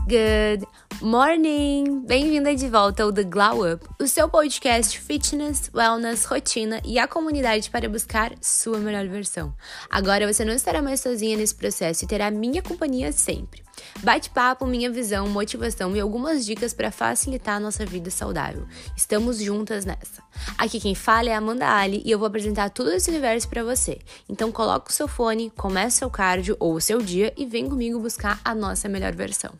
Good morning! Bem-vinda de volta ao The Glow Up, o seu podcast fitness, wellness, rotina e a comunidade para buscar sua melhor versão. Agora você não estará mais sozinha nesse processo e terá minha companhia sempre. Bate-papo, minha visão, motivação e algumas dicas para facilitar a nossa vida saudável. Estamos juntas nessa. Aqui quem fala é a Amanda Ali e eu vou apresentar tudo esse universo para você. Então coloca o seu fone, comece seu cardio ou o seu dia e vem comigo buscar a nossa melhor versão.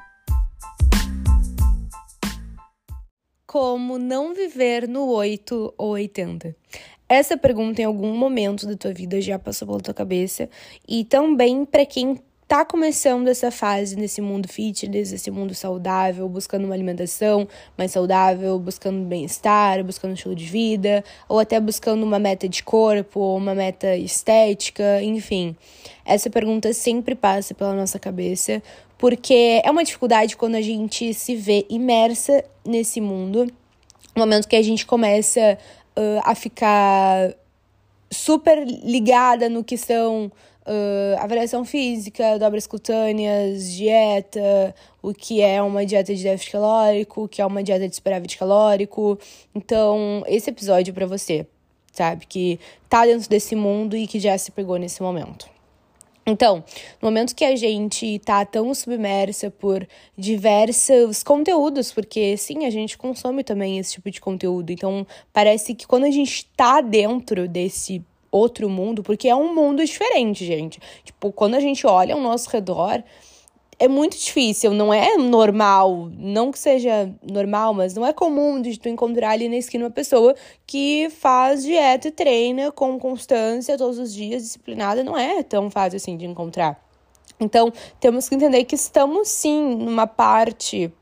Como não viver no 8 ou 80? Essa pergunta em algum momento da tua vida já passou pela tua cabeça e também para quem tá começando essa fase nesse mundo fitness, esse mundo saudável, buscando uma alimentação mais saudável, buscando bem-estar, buscando um estilo de vida, ou até buscando uma meta de corpo, ou uma meta estética, enfim. Essa pergunta sempre passa pela nossa cabeça, porque é uma dificuldade quando a gente se vê imersa nesse mundo, no momento que a gente começa a ficar super ligada no que são avaliação física, dobras cutâneas, dieta, o que é uma dieta de déficit calórico, o que é uma dieta de superávit calórico. Então, esse episódio é pra você, sabe? Que tá dentro desse mundo e que já se pegou nesse momento. Então, no momento que a gente tá tão submersa por diversos conteúdos, porque sim, a gente consome também esse tipo de conteúdo, então parece que quando a gente tá dentro desse outro mundo, porque é um mundo diferente, gente. Tipo, quando a gente olha ao nosso redor, é muito difícil, não é normal, não que seja normal, mas não é comum de tu encontrar ali na esquina uma pessoa que faz dieta e treina com constância todos os dias, disciplinada, não é tão fácil assim de encontrar. Então, temos que entender que estamos sim numa parte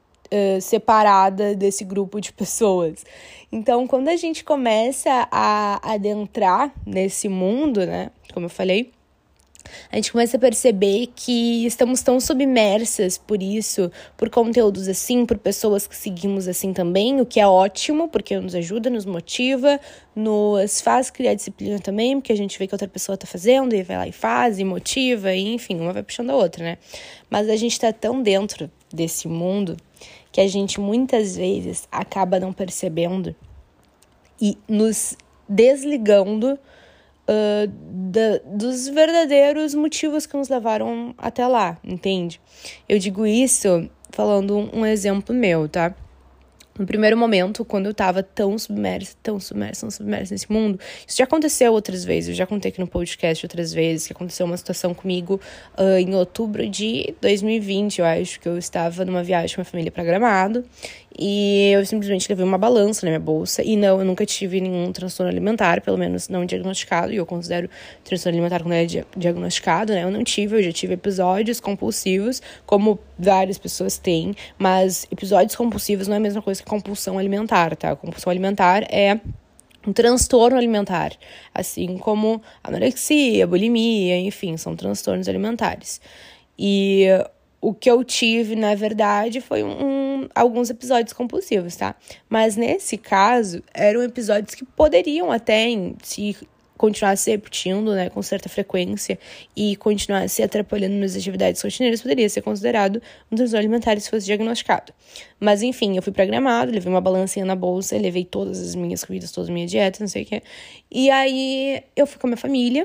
separada desse grupo de pessoas. Então, quando a gente começa a adentrar nesse mundo, né, como eu falei, a gente começa a perceber que estamos tão submersas por isso, por conteúdos assim, por pessoas que seguimos assim também, o que é ótimo, porque nos ajuda, nos motiva, nos faz criar disciplina também, porque a gente vê que outra pessoa tá fazendo e vai lá e faz, e motiva, e enfim, uma vai puxando a outra, né? Mas a gente tá tão dentro desse mundo que a gente muitas vezes acaba não percebendo e nos desligando dos verdadeiros motivos que nos levaram até lá, entende? Eu digo isso falando um exemplo meu, tá? No primeiro momento, quando eu tava tão submersa nesse mundo, isso já aconteceu outras vezes, eu já contei aqui no podcast outras vezes, que aconteceu uma situação comigo em outubro de 2020, eu acho, que eu estava numa viagem com a minha família pra Gramado, e eu simplesmente levei uma balança na minha bolsa, e não, eu nunca tive nenhum transtorno alimentar, pelo menos não diagnosticado, e eu considero transtorno alimentar quando é diagnosticado, né? Eu não tive, eu já tive episódios compulsivos, como várias pessoas têm, mas episódios compulsivos não é a mesma coisa que compulsão alimentar, tá? Compulsão alimentar é um transtorno alimentar, assim como anorexia, bulimia, enfim, são transtornos alimentares. E o que eu tive, na verdade, foi alguns episódios compulsivos, tá? Mas nesse caso, eram episódios que poderiam até se continuar se repetindo, né, com certa frequência e continuar se atrapalhando nas atividades rotineiras, poderia ser considerado um transtorno alimentar se fosse diagnosticado. Mas, enfim, eu fui pra Gramado, levei uma balancinha na bolsa, levei todas as minhas comidas, toda a minha dieta, não sei o que. E aí, eu fui com a minha família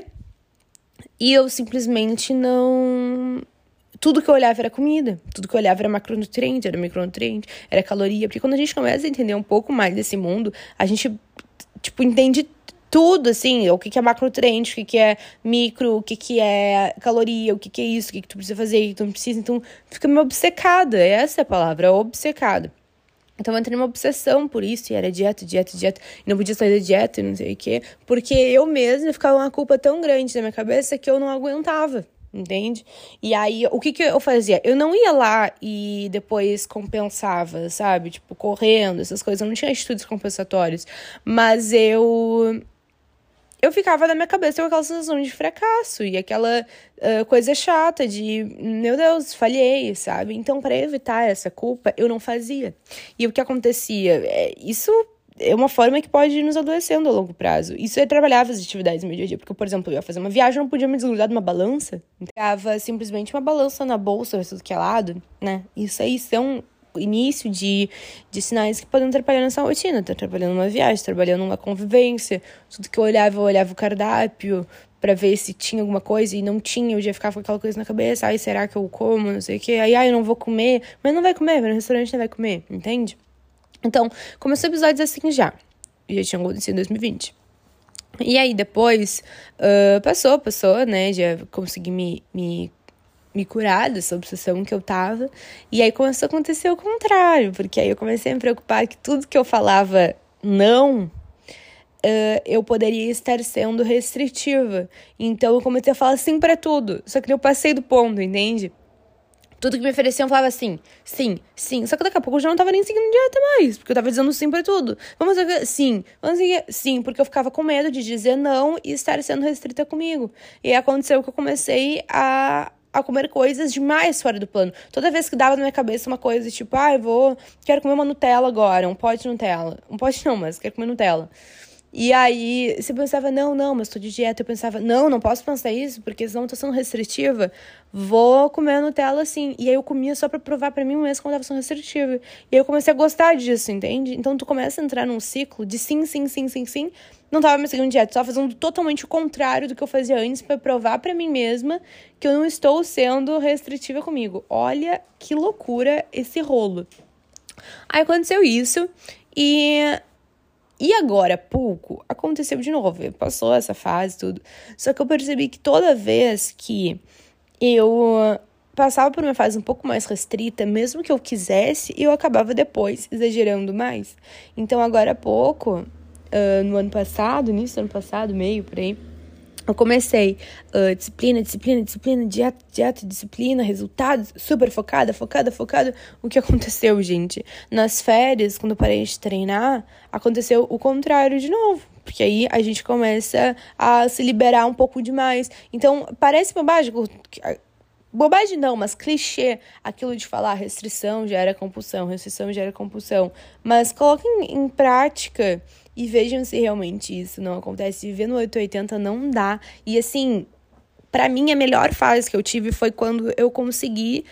e eu simplesmente não... Tudo que eu olhava era comida, tudo que eu olhava era macronutriente, era micronutriente, era caloria. Porque quando a gente começa a entender um pouco mais desse mundo, a gente, entende tudo, assim, o que é macronutriente, o que é micro, o que é caloria, o que é isso, o que tu precisa fazer, o que tu não precisa. Então, fica meio obcecada, essa é a palavra, obcecada. Então, eu entrei numa obsessão por isso, e era dieta, e não podia sair da dieta, e não sei o quê, porque eu mesma ficava uma culpa tão grande na minha cabeça que eu não aguentava. Entende? E aí, o que eu fazia? Eu não ia lá e depois compensava, sabe? Tipo, correndo, essas coisas. Eu não tinha atitudes compensatórias. Mas eu ficava na minha cabeça com aquela sensação de fracasso. E aquela coisa chata de, meu Deus, falhei, sabe? Então, para evitar essa culpa, eu não fazia. E o que acontecia? Isso é uma forma que pode ir nos adoecendo a longo prazo. Isso é trabalhar as atividades no meu dia a dia. Porque, por exemplo, eu ia fazer uma viagem, eu não podia me desgrudar de uma balança. Pegava simplesmente uma balança na bolsa, tudo que é lado, né? Isso aí são o início de sinais que podem atrapalhar nessa rotina. Tá trabalhando numa viagem, trabalhando numa convivência. Tudo que eu olhava o cardápio pra ver se tinha alguma coisa e não tinha. Eu já ficava com aquela coisa na cabeça. Ai, será que eu como? Não sei o quê. Aí, eu não vou comer. Mas não vai comer, vai no restaurante não vai comer, entende? Então, começou episódios assim já tinha acontecido em 2020. E aí, depois, passou, né? Já consegui me curar dessa obsessão que eu tava. E aí começou a acontecer o contrário. Porque aí eu comecei a me preocupar que tudo que eu falava não, eu poderia estar sendo restritiva. Então, eu comecei a falar sim pra tudo. Só que eu passei do ponto, entende? Tudo que me ofereciam, eu falava sim. Só que daqui a pouco eu já não tava nem seguindo dieta mais. Porque eu tava dizendo sim pra tudo. Vamos seguir? Sim. Vamos seguir? Sim. Porque eu ficava com medo de dizer não e estar sendo restrita comigo. E aí aconteceu que eu comecei a comer coisas demais fora do plano. Toda vez que dava na minha cabeça uma coisa, tipo, quero comer uma Nutella agora, um pote de Nutella. Um pote não, mas quero comer Nutella. E aí, você pensava, não, mas tô de dieta. Eu pensava, não posso pensar isso, porque senão eu tô sendo restritiva. Vou comer a Nutella assim. E aí eu comia só pra provar pra mim mesmo que eu tava sendo restritiva. E aí eu comecei a gostar disso, entende? Então tu começa a entrar num ciclo de sim. Não tava me seguindo dieta, tava fazendo totalmente o contrário do que eu fazia antes pra provar pra mim mesma que eu não estou sendo restritiva comigo. Olha que loucura esse rolo. Aí aconteceu isso e agora, há pouco, aconteceu de novo. Passou essa fase, tudo. Só que eu percebi que toda vez que eu passava por uma fase um pouco mais restrita, mesmo que eu quisesse, eu acabava depois exagerando mais. Então, agora há pouco, no ano passado, início do ano passado, meio por aí, eu comecei disciplina, dieta, disciplina, resultados, super focada. O que aconteceu, gente? Nas férias, quando eu parei de treinar, aconteceu o contrário de novo. Porque aí a gente começa a se liberar um pouco demais. Então, parece bobagem. Bobagem não, mas clichê. Aquilo de falar restrição gera compulsão. Mas coloquem em prática e vejam se realmente isso não acontece. Viver no 880 não dá. E assim, pra mim a melhor fase que eu tive foi quando eu consegui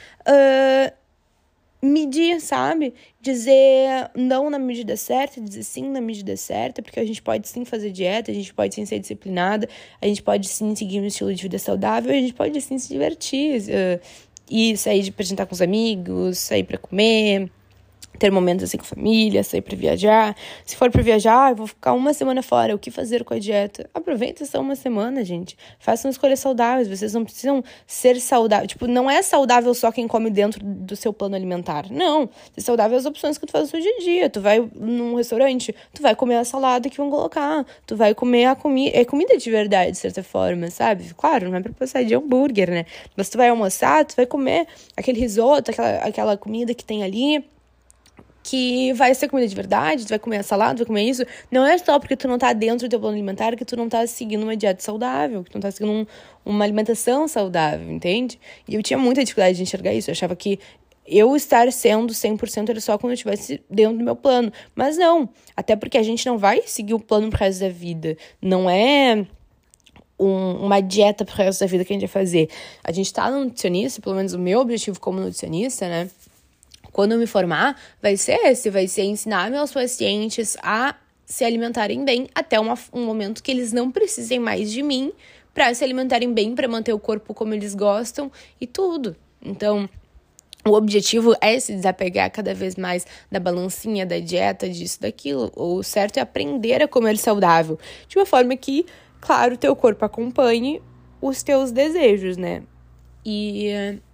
medir, sabe? Dizer não na medida certa, dizer sim na medida certa, porque a gente pode sim fazer dieta, a gente pode sim ser disciplinada, a gente pode sim seguir um estilo de vida saudável, a gente pode sim se divertir, e sair pra jantar com os amigos, sair pra comer, ter momentos assim com a família, sair pra viajar. Se for pra viajar, eu vou ficar uma semana fora. O que fazer com a dieta? Aproveita essa uma semana, gente. Façam escolhas saudáveis. Vocês não precisam ser saudáveis. Tipo, não é saudável só quem come dentro do seu plano alimentar. Não. Ser saudável é as opções que tu faz no seu dia a dia. Tu vai num restaurante, tu vai comer a salada que vão colocar. Tu vai comer a comida. É comida de verdade, de certa forma, sabe? Claro, não é pra passar de hambúrguer, né? Mas tu vai almoçar, tu vai comer aquele risoto, aquela comida que tem ali, que vai ser comida de verdade, tu vai comer a salada, tu vai comer isso. Não é só porque tu não tá dentro do teu plano alimentar que tu não tá seguindo uma dieta saudável, que tu não tá seguindo uma alimentação saudável, entende? E eu tinha muita dificuldade de enxergar isso. Eu achava que eu estar sendo 100% era só quando eu estivesse dentro do meu plano. Mas não, até porque a gente não vai seguir o plano pro resto da vida. Não é uma dieta pro resto da vida que a gente vai fazer. A gente tá no nutricionista, pelo menos o meu objetivo como nutricionista, né? Quando eu me formar, vai ser ensinar meus pacientes a se alimentarem bem até um momento que eles não precisem mais de mim para se alimentarem bem, para manter o corpo como eles gostam e tudo. Então, o objetivo é se desapegar cada vez mais da balancinha, da dieta, disso, daquilo. O certo é aprender a comer saudável, de uma forma que, claro, o teu corpo acompanhe os teus desejos, né? E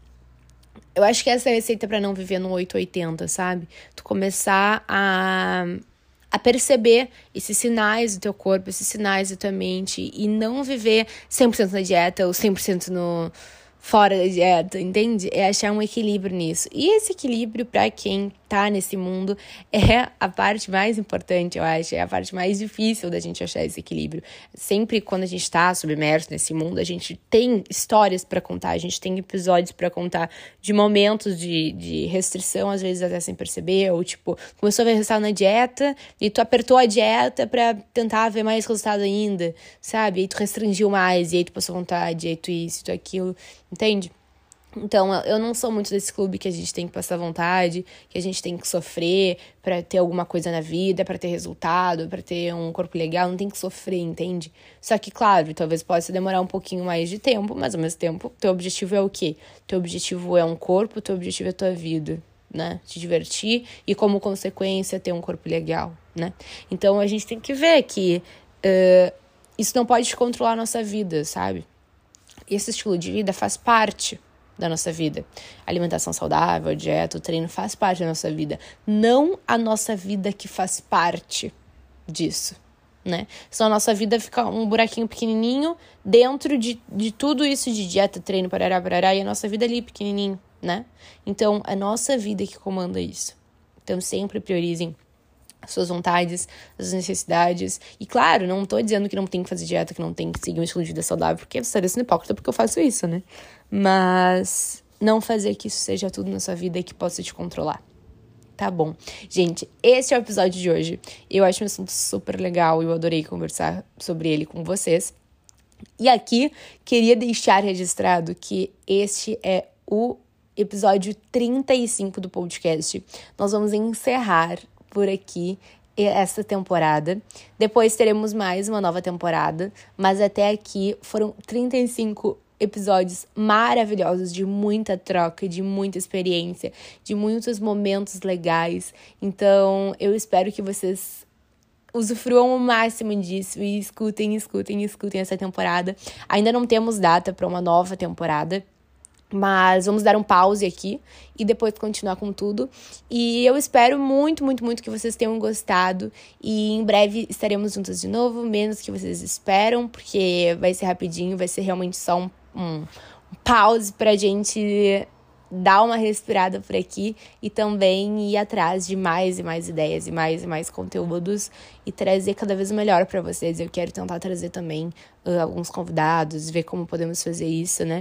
eu acho que essa é a receita pra não viver no 880, sabe? Tu começar a perceber esses sinais do teu corpo, esses sinais da tua mente, e não viver 100% na dieta ou 100% fora da dieta, entende? É achar um equilíbrio nisso. E esse equilíbrio, pra quem tá nesse mundo é a parte mais importante, eu acho, é a parte mais difícil da gente achar esse equilíbrio. Sempre quando a gente tá submerso nesse mundo, a gente tem histórias pra contar, a gente tem episódios pra contar de momentos de restrição, às vezes até sem perceber, ou tipo, começou a ver resultado na dieta e tu apertou a dieta pra tentar ver mais resultado ainda, sabe? E aí tu restringiu mais, e aí tu passou vontade, e aí tu isso, tu aquilo, entende? Então, eu não sou muito desse clube que a gente tem que passar vontade, que a gente tem que sofrer pra ter alguma coisa na vida, pra ter resultado, pra ter um corpo legal, não tem que sofrer, entende? Só que, claro, talvez possa demorar um pouquinho mais de tempo, mas ao mesmo tempo, teu objetivo é o quê? Teu objetivo é um corpo, teu objetivo é a tua vida, né? Te divertir e, como consequência, ter um corpo legal, né? Então, a gente tem que ver que isso não pode controlar a nossa vida, sabe? Esse estilo de vida faz parte da nossa vida. Alimentação saudável, dieta, o treino faz parte da nossa vida. Não a nossa vida que faz parte disso, né? Senão a nossa vida fica um buraquinho pequenininho dentro de tudo isso de dieta, treino, parará, e a nossa vida ali pequenininho, né? Então, a nossa vida que comanda isso. Então, sempre priorizem as suas vontades, as necessidades. E claro, não tô dizendo que não tem que fazer dieta, que não tem que seguir um estilo de vida saudável, porque você estaria sendo hipócrita porque eu faço isso, né? Mas não fazer que isso seja tudo na sua vida e que possa te controlar. Tá bom. Gente, esse é o episódio de hoje. Eu acho um assunto super legal e eu adorei conversar sobre ele com vocês. E aqui, queria deixar registrado que este é o episódio 35 do podcast. Nós vamos encerrar por aqui essa temporada. Depois teremos mais uma nova temporada, mas até aqui foram 35 episódios maravilhosos, de muita troca, de muita experiência, de muitos momentos legais. Então, eu espero que vocês usufruam o máximo disso e escutem essa temporada. Ainda não temos data para uma nova temporada, mas vamos dar um pause aqui e depois continuar com tudo. E eu espero muito que vocês tenham gostado. E em breve estaremos juntas de novo, menos que vocês esperam, porque vai ser rapidinho, vai ser realmente só um pause pra gente dar uma respirada por aqui e também ir atrás de mais e mais ideias e mais conteúdos e trazer cada vez melhor pra vocês. Eu quero tentar trazer também alguns convidados, ver como podemos fazer isso, né?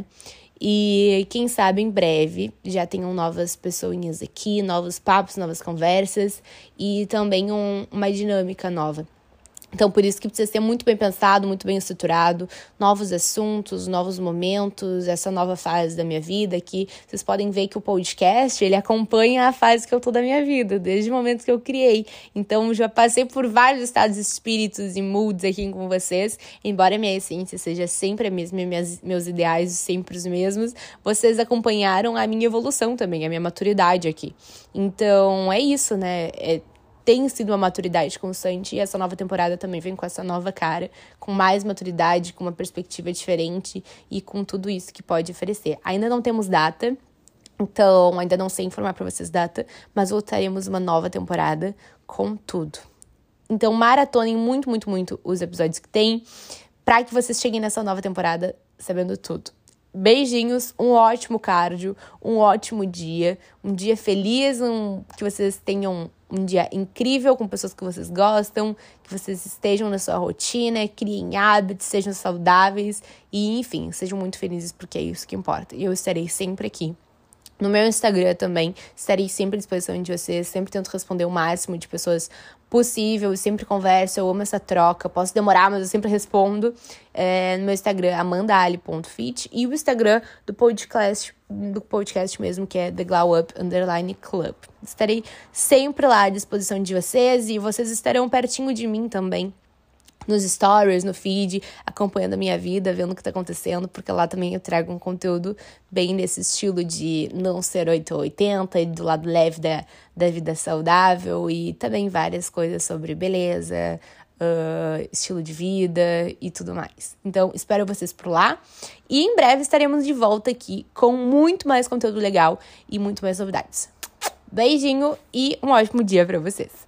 E quem sabe em breve já tenham novas pessoinhas aqui, novos papos, novas conversas e também uma dinâmica nova. Então, por isso que precisa ser muito bem pensado, muito bem estruturado, novos assuntos, novos momentos, essa nova fase da minha vida, que vocês podem ver que o podcast, ele acompanha a fase que eu tô da minha vida, desde o momento que eu criei. Então, já passei por vários estados de espíritos e moods aqui com vocês, embora minha essência seja sempre a mesma e meus ideais sempre os mesmos, vocês acompanharam a minha evolução também, a minha maturidade aqui. Então, é isso, né? Tem sido uma maturidade constante e essa nova temporada também vem com essa nova cara, com mais maturidade, com uma perspectiva diferente e com tudo isso que pode oferecer. Ainda não temos data, então ainda não sei informar para vocês data, mas voltaremos uma nova temporada com tudo. Então maratonem muito os episódios que tem, para que vocês cheguem nessa nova temporada sabendo tudo. Beijinhos, um ótimo cardio, um ótimo dia, um dia feliz, que vocês tenham um dia incrível com pessoas que vocês gostam, que vocês estejam na sua rotina, criem hábitos, sejam saudáveis e, enfim, sejam muito felizes porque é isso que importa. E eu estarei sempre aqui. No meu Instagram também, estarei sempre à disposição de vocês, sempre tento responder o máximo de pessoas possível, sempre converso, eu amo essa troca, posso demorar, mas eu sempre respondo. No meu Instagram, amandaali.fit, e o Instagram do podcast mesmo, que é @theglow_up_club. Estarei sempre lá à disposição de vocês, e vocês estarão pertinho de mim também, nos stories, no feed, acompanhando a minha vida, vendo o que tá acontecendo, porque lá também eu trago um conteúdo bem nesse estilo de não ser 8 ou 80, e do lado leve da vida saudável, e também várias coisas sobre beleza, estilo de vida e tudo mais. Então, espero vocês por lá, e em breve estaremos de volta aqui com muito mais conteúdo legal e muito mais novidades. Beijinho e um ótimo dia pra vocês!